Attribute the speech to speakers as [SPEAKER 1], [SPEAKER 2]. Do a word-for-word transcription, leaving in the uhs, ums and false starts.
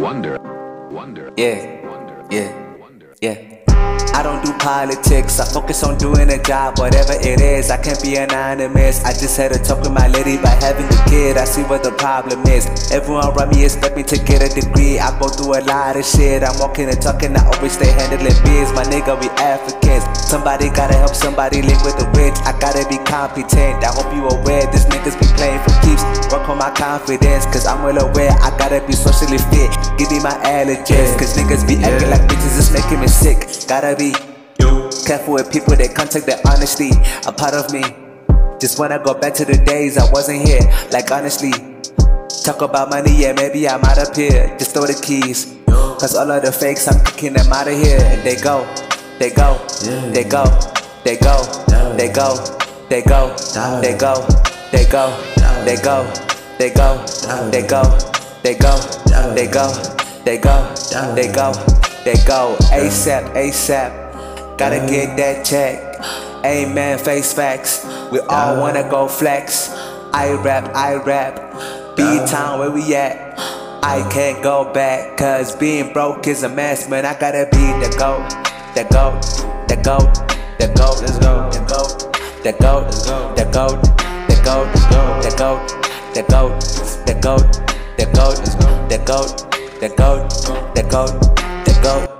[SPEAKER 1] Wonder, wonder,
[SPEAKER 2] Yeah,
[SPEAKER 1] wonder,
[SPEAKER 2] yeah,
[SPEAKER 1] wonder.
[SPEAKER 2] yeah. I don't do politics, I focus on doing a job, whatever it is. I can't be anonymous. I just had a talk with my lady about having a kid. I see what the problem is. Everyone around me expect me to get a degree. I go through a lot of shit. I'm walking and talking, I always stay handling biz. My nigga, we Africans. Somebody gotta help somebody link with the rich. I gotta be competent. I hope you aware these niggas be playing for keeps. Work on my confidence, cause I'm well aware I gotta be socially fit. Give me my allergens, cause niggas be acting like bitches, it's making me sick. Gotta be careful with people that can't take their honesty. A part of me just wanna go back to the days I wasn't here. Like honestly, talk about money, yeah, maybe I'm out of here. Just throw the keys, cause all of the fakes, I'm kicking them out of here. And they go, they go, they go, they go, they go, they go, they go, they go, they go, they go, they go, they go, they go, they go, they go, they go, ASAP, ASAP. Gotta get that check. Amen, face facts. We all wanna go flex. I rap, I rap. B-Town, where we at? I can't go back, cause being broke is a mess, man. I gotta be the GOAT, the GOAT, the GOAT, the GOAT, let's go, the GOAT, the GOAT, the GOAT, the GOAT, the GOAT, the GOAT, the GOAT, the GOAT, the GOAT, the GOAT, the GOAT, the GOAT.